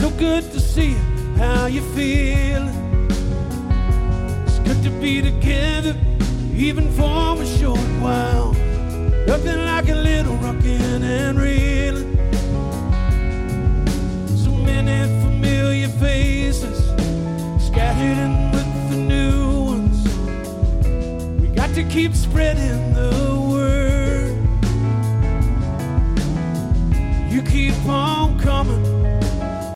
So good to see you, how you feeling? It's good to be together, even for a short while. Nothing like a little rockin' and reeling. So many familiar faces scattered in with the new ones. We got to keep spreading the word. You keep on coming,